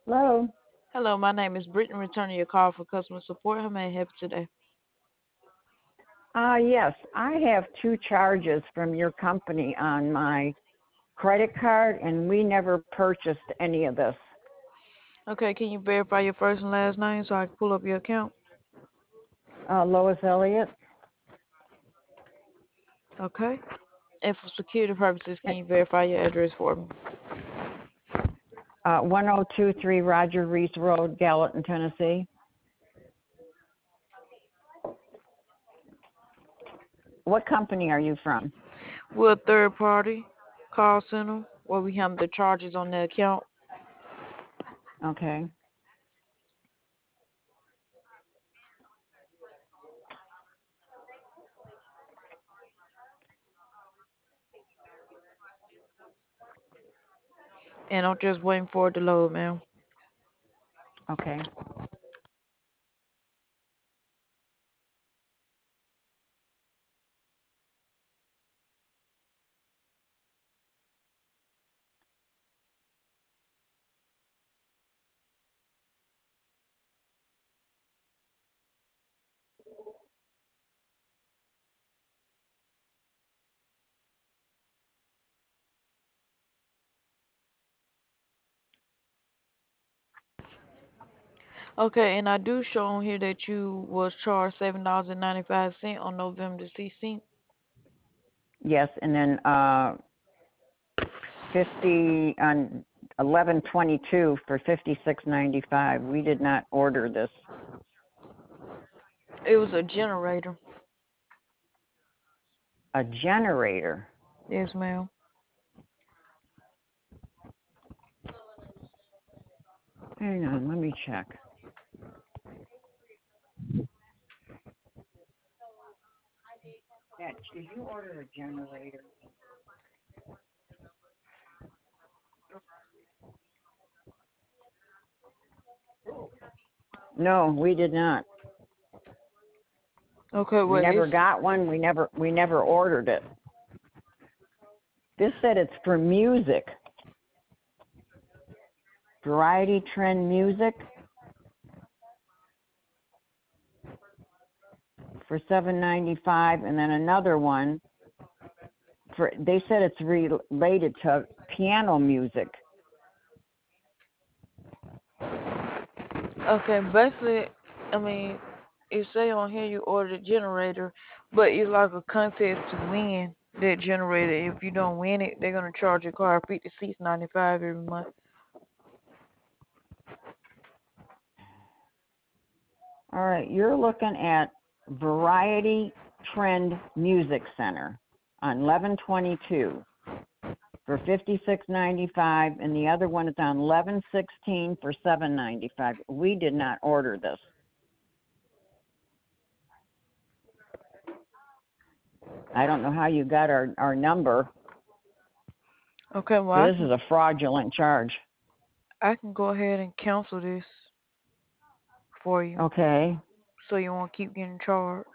Hello. Hello, my name is Brittany, returning your call for customer support. How may I help you today? Yes, I have two charges from your company on my credit card, and we never purchased any of this. Okay, can you verify your first and last name so I can pull up your account? Lois Elliott, Okay. And for security purposes, can you verify your address for me? 1023 Roger Reese Road, Gallatin, Tennessee. What company are you from? We're a third party call center where we handle the charges on the account. Okay. And I'm just waiting for it to load, ma'am. Okay. Okay, and I do show on here that you was charged $7.95 on November the 16th. Yes, and then 50 on 11/22 for 56.95. We did not order this. It was a generator. A generator. Yes, ma'am. Hang on, let me check. Yeah, did you order a generator? No, we did not. Okay, We well, never it's got one. We never ordered it. This said it's for music. Variety Trend Music for $7.95, and then another one for. They said it's related to piano music. okay. Basically, I mean, it say on here you ordered a generator, but it's like a contest to win that generator. If you don't win it, they're gonna charge your car $56.95 every month. All right, you're looking at Variety Trend Music Center on 11/22 for 56.95, and the other one is on 11/16 for 7.95. We did not order this. I don't know how you got our number. Okay, well So this is a fraudulent charge. I can go ahead and cancel this for you, Okay. so you won't keep getting charged.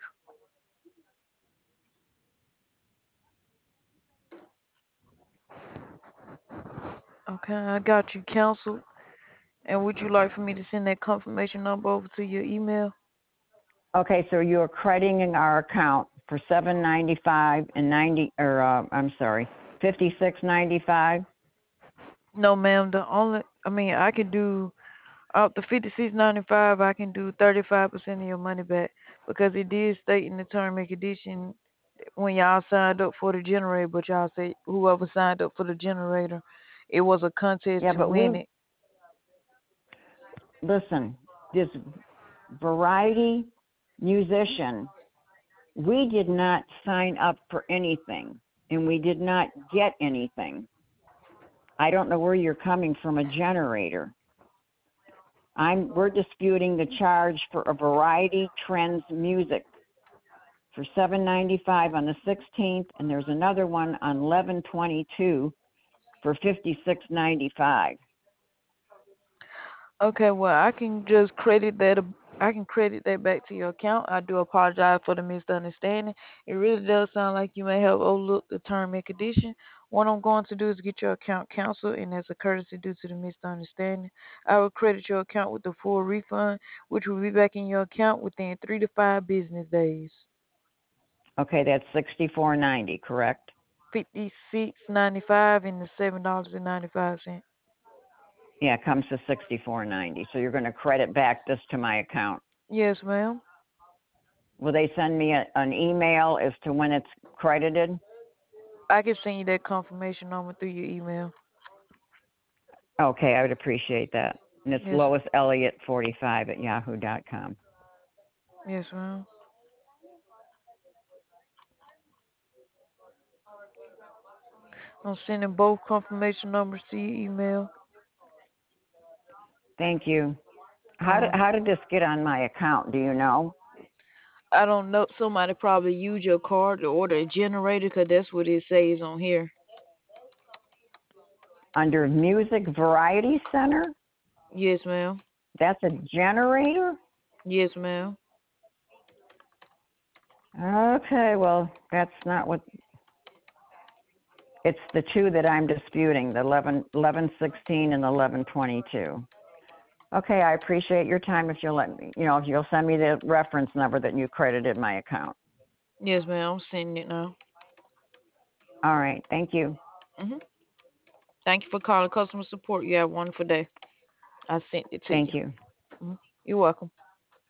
Okay, I got you canceled. And would you like for me to send that confirmation number over to your email? Okay, so you're crediting our account for 7.95 and 90, or I'm sorry, 56.95. No, ma'am. I can do out the 56.95. I can do 35% of your money back because it did state in the term and condition when y'all signed up for the generator, but y'all say whoever signed up for the generator, it was a contest Yeah, to but win it. listen, this variety musician, we did not sign up for anything, and we did not get anything. I don't know where you're coming from, a generator. We're disputing the charge for a Variety Trends Music for 7.95 on the 16th, and there's another one on 11/22 for 56.95. Okay, well, I can just credit that. I can credit that back to your account. I do apologize for the misunderstanding. It really does sound like you may have overlooked the term and condition. What I'm going to do is get your account canceled, and as a courtesy due to the misunderstanding, I will credit your account with the full refund, which will be back in your account within 3 to 5 business days. Okay, that's $64.90, correct? $56.95 and the $7.95. Yeah, it comes to $64.90. So you're going to credit back this to my account. Yes, ma'am. Will they send me an email as to when it's credited? I can send you that confirmation number through your email. Okay, I would appreciate that. And it's Yes, Lois Elliott 45 at yahoo.com. yes, ma'am. I'm sending both confirmation numbers to your email. Thank you. All right. How did this get on my account? Do you know? I don't know. Somebody probably used your card to order a generator because that's what it says on here. Under Music Variety Center? Yes, ma'am. That's a generator? Yes, ma'am. Okay, well, that's not what. It's the two that I'm disputing, the 1116 and the 1122. Okay, I appreciate your time. If you'll let me, if you'll send me the reference number that you credited my account. Yes, ma'am. I'm sending it now. All right, thank you. Thank you for calling customer support. You have a wonderful day. I sent it to Thank you. you. You're welcome.